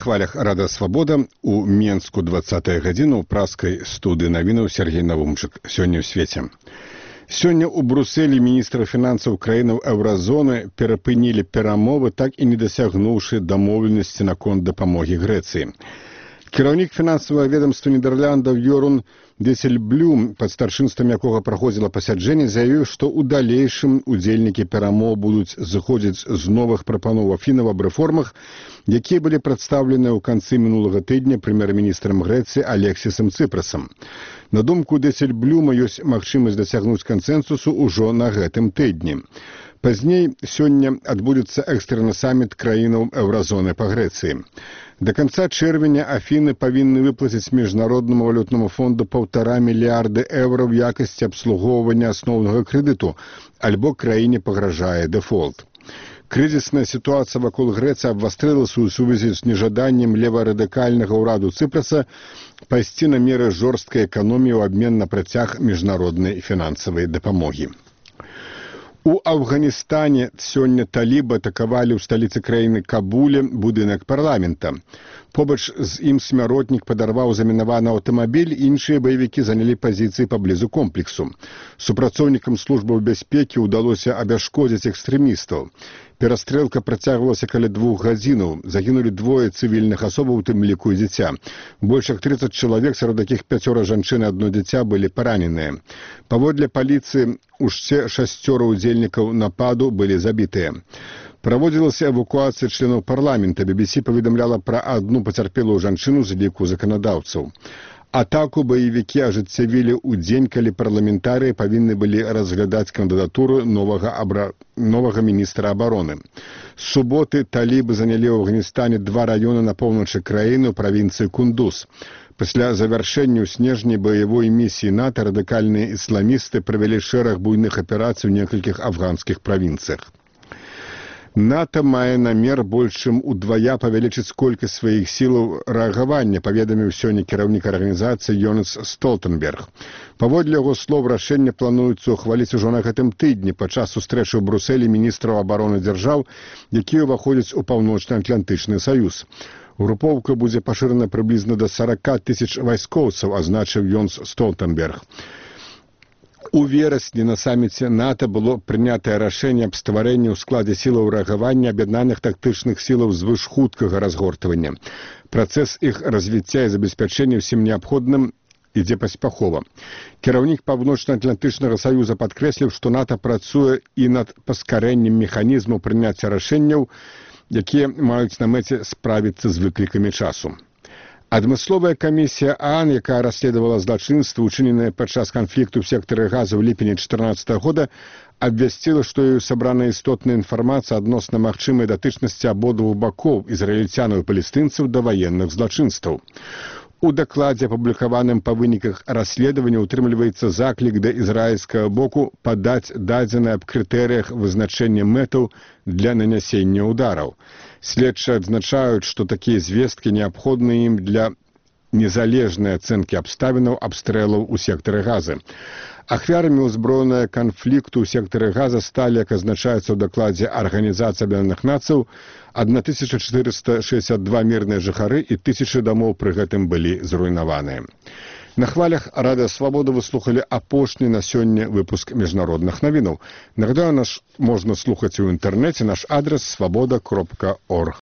Хвалях Рада Свабода у Менску 20-я гадзіна ў праскай студыі навінаў Сергей Навумчык. Сёння ў свеце. Сёння ў Брусэлі міністра фінансаў краінаў еўразоны перапынілі перамовы, так і не дасягнуўшы дамоўленасці наконт дапамогі Грэцыі. Кіраўнік фінансавага ведамства Нідерландаў Йорун Десельблюм, пад старшынствам якога праходзіла пасяджэнне, заявіў, што ў далейшым удзельнікі перамоў будуць зыходзіць з новых прапаноў Афінаў аб рэформах, якія былі прадстаўленыя ў канцы мінулага тыдня прэм'ер-міністрам Грэцыі Алексісам Цыпрасам. На думку Десельблюма, ёсць магчымасць дасягнуць кансэнсусу ўжо на гэтым тыдні. Пазней сёння адбудзецца экстраны саміт краінаў еўразоны па Грэцыі. До конца чэрвеня Афіны павінны выплаціць Міжнароднаму валютнаму фонду 1,5 мільярда еўра ў якасці абслугоўвання асноўнага крэдыту, альбо краіне пагражае дэфолт. Крызісная сітуацыя вакол Грэцыі абвастрылася ў сувязі з нежаданнем леварадыкальнага ўраду Цыпраса пайсці на меры жорсткай эканоміі ў абмен на працяг міжнароднай фінансавай дапамогі. У Афганістане сёння талібы атакавалі ў сталіцы краіны Кабуле будынак парламента. Побач з ім смяротнік падарваў замінаваны аўтамабіль, іншыя баевікі занялі пазіцыі паблізу комплексу. Супрацоўнікам службаў бяспекі ўдалося абяшкодзіць экстрэмістаў. Перастрэлка працягвалася каля 2 гадзінаў. Загінулі 2 цывільных асобаў, у тым ліку і дзіця. Больш як 30 чалавек, сярод якіх 5 жанчын і 1 дзіця, былі параненыя. Паводле паліцыі, усе 6 удзельнікаў нападу былі забітыя. Праводзілася эвакуацыя членаў парламента. BBC паведамляла пра адну пацярпелую жанчыну з ліку заканадаўцаў. Атаку баевікі ажыццявілі ў дзень, калі парламентарыі павінны былі разглядаць кандыдатуру новага міністра абароны. З суботы талібы занялі ў Афганістане 2 раёны на поўначы краіны ў правінцыі Кундуз. Пасля завяршэння ў снежні баявой місіі НАТО радыкальныя ісламісты правялі шэраг буйных аперацый у некалькіх афганскіх правінцыях. НАТО мае намер больш чым удвая павялічыць колькасць сваіх сілаў рэагавання, паведаміў сёння кіраўнік арганізацыі Йонас Столтенберг. Паводле яго слоў, рашэнне плануецца ухваліць ужо на гэтым тыдні падчас сустрэчы ў Брусэлі міністраў абароны дзяржаў, якія ўваходзяць у Паўночна-Атлантычны саюз. Групоўка будзе пашырана прыблізна да 40 000 вайскоўцаў, азначыў Йонас Столтенберг. У верасні на саміце НАТО было прынятае рашэнне аб стварэнні ў складзе сілаў рэагавання аб'яднаных тактычных сілаў звышхуткага разгортвання. Працэс іх развіцця і забеспячэння ўсім неабходным ідзе паспяхова. Кіраўнік Паўночна-Атлантычнага саюза падкрэсліў, што НАТО працуе і над паскарэннем механізму прыняцця рашэнняў, якія маюць на мэце справіцца з выклікамі часу. Адмысловая камісія ААН, якая расследавала злачынствы, учыненыя падчас канфлікту ў сектары Газа ў ліпені 2014 года, абвясціла, што ёй сабрана істотная інфармацыя адносна магчымай датычнасці абодвух бакоў, ізраільцянаў і палестынцаў, да ваенных злачынстваў. У дакладзе, апублікаваным па выніках расследавання, утрымліваецца заклік да ізраільскага боку падаць дадзеныя аб крытэрыях вызначэння мэтаў для нанясення ўдараў. Следчыя адзначаюць, што такія звесткі неабходны ім для незалежнай ацэнкі абставінаў абстрэлаў у сектары Газы. Ахвярамі ўзброенага канфлікту ў сектары Газа сталі, як азначаецца ў дакладзе Арганізацыі Аб'яднаных Нацыяў, 1462 мірныя жыхары і 1000 дамоў пры гэтым былі зруйнаваныя. На хвалях Рада Свабода вы слухалі апошні на сёння выпуск міжнародных навінаў. Нагадаю, нас можна слухаць у інтэрнэце, наш адрес свабода.орг.